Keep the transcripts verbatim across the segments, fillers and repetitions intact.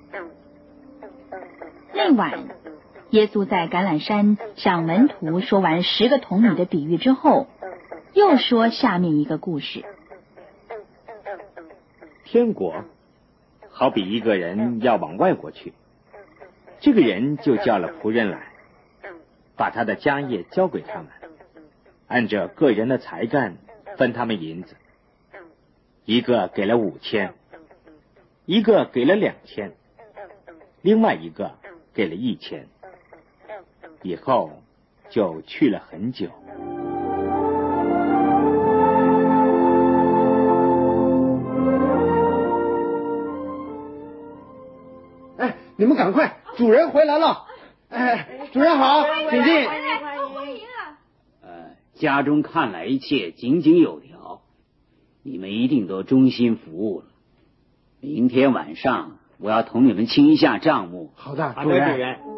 那晚，耶稣在橄榄山向门徒说完十个童女的比喻之后，又说下面一个故事。 天国好比一个人要往外国去，这个人就叫了仆人来，把他的家业交给他们，按着个人的才干分他们银子，一个给了五千，一个给了两千，另外一个给了一千，以后就去了很久。 哎，你们赶快，主人回来了！哎，主人好，请进。 呃，家中看来一切井井有条，你们一定都忠心服务了。明天晚上我要同你们清一下账目。 好的， 主人。主人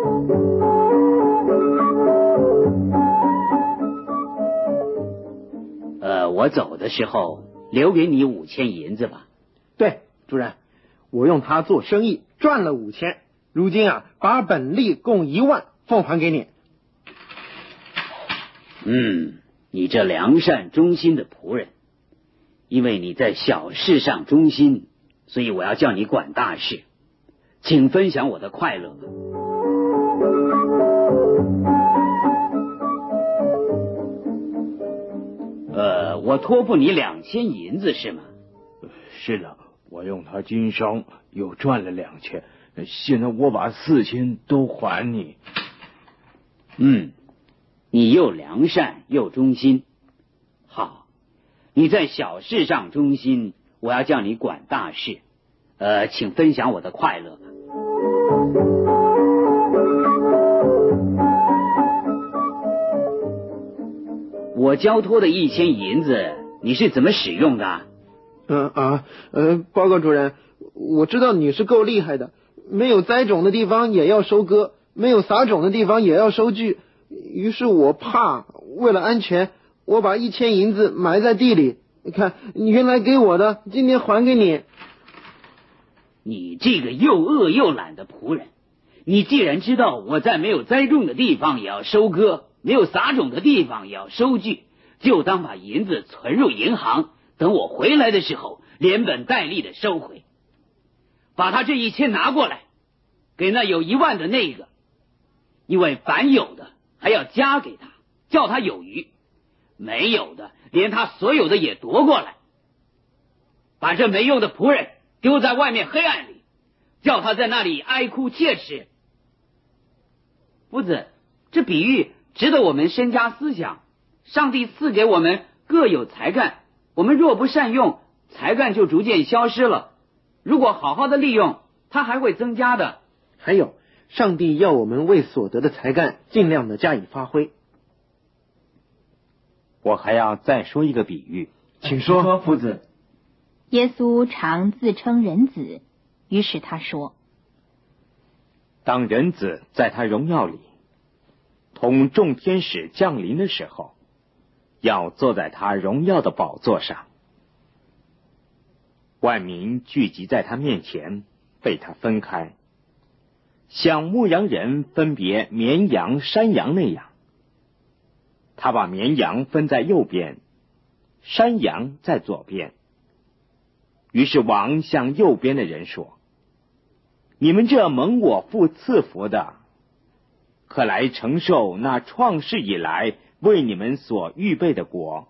呃，我走的时候留给你五千银子吧。 对，主人，我用它做生意赚了五千，如今啊，把本利共一万奉还给你。 嗯，你这良善忠心的仆人，因为你在小事上忠心，所以我要叫你管大事，请分享我的快乐吧。呃，我托付你两千银子是吗？ 是的，我用它经商又赚了两千，现在我把四千都还你。 嗯，你又良善又忠心，好，你在小事上忠心，我要叫你管大事，呃，请分享我的快乐吧。我交托的一千银子，你是怎么使用的？ 嗯啊，呃，报告主人，我知道你是够厉害的，没有栽种的地方也要收割，没有撒种的地方也要收据。于是我怕，为了安全，我把一千银子埋在地里。你看，你原来给我的，今天还给你。 你这个又饿又懒的仆人，你既然知道我在没有栽种的地方也要收割，没有撒种的地方也要收据，就当把银子存入银行，等我回来的时候连本带利的收回。把他这一千拿过来，给那有一万的那个，因为凡有的还要加给他，叫他有余，没有的连他所有的也夺过来。把这没用的仆人丢在外面黑暗里，叫他在那里哀哭切齿。夫子，这比喻值得我们深加思想。上帝赐给我们各有才干，我们若不善用，才干就逐渐消失了。如果好好的利用，它还会增加的。 还有，上帝要我们为所得的才干尽量的加以发挥。 我还要再说一个比喻。 请说，夫子。 耶稣常自称人子，于是他说， 当人子在他荣耀里同众天使降临的时候，要坐在他荣耀的宝座上，万民聚集在他面前，被他分开，像牧羊人分别绵羊山羊那样。他把绵羊分在右边，山羊在左边。于是王向右边的人说，你们这蒙我父赐福的，可来承受那创世以来为你们所预备的国。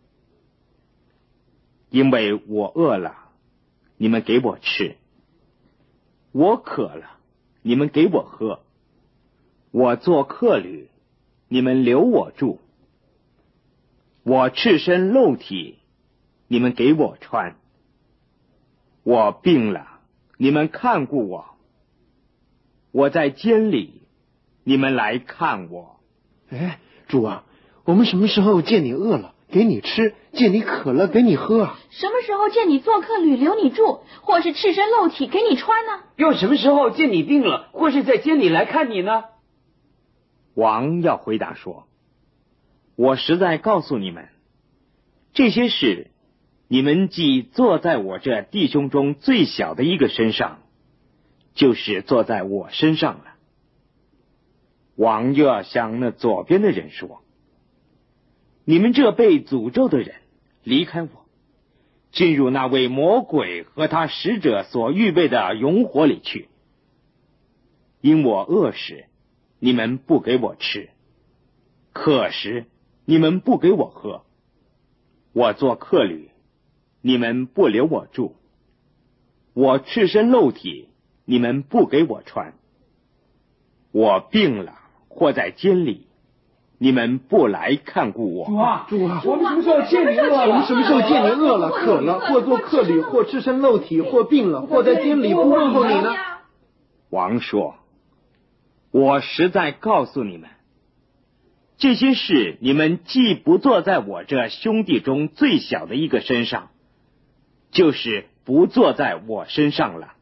因为我饿了，你们给我吃；我渴了，你们给我喝；我做客旅，你们留我住；我赤身露体，你们给我穿；我病了，你们看顾我；我在监里，你们来看我。 哎，主啊，我们什么时候见你饿了给你吃，见你渴了给你喝啊？ 什么时候见你做客旅留你住，或是赤身露体给你穿呢？ 又什么时候见你病了，或是在监里来看你呢？ 王要回答说，我实在告诉你们，这些事你们既坐在我这弟兄中最小的一个身上， 就是坐在我身上了。王又要向那左边的人说：你们这被诅咒的人，离开我，进入那位魔鬼和他使者所预备的熔火里去。因我饿时，你们不给我吃；渴时，你们不给我喝；我做客旅，你们不留我住；我赤身露体，你们不给我穿；我病了，或在监里，你们不来看顾我。 主啊，主啊， 我们什么时候见你饿了？ 我们什么时候见你饿了、渴了，或做客旅，或赤身露体，或病了，或在监里，不问候你呢？ 王说：我实在告诉你们，这些事你们既不做在我这兄弟中最小的一个身上，就是不做在我身上了。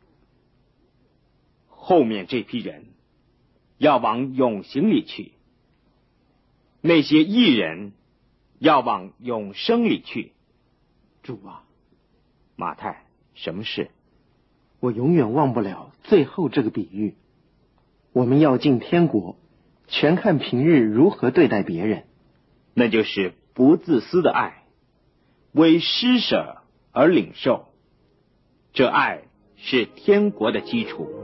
后面这批人要往永刑里去，那些义人要往永生里去。 主啊， 马太，什么事？ 我永远忘不了最后这个比喻。我们要进天国，全看平日如何对待别人。 那就是不自私的爱，为施舍而领受。这爱是天国的基础。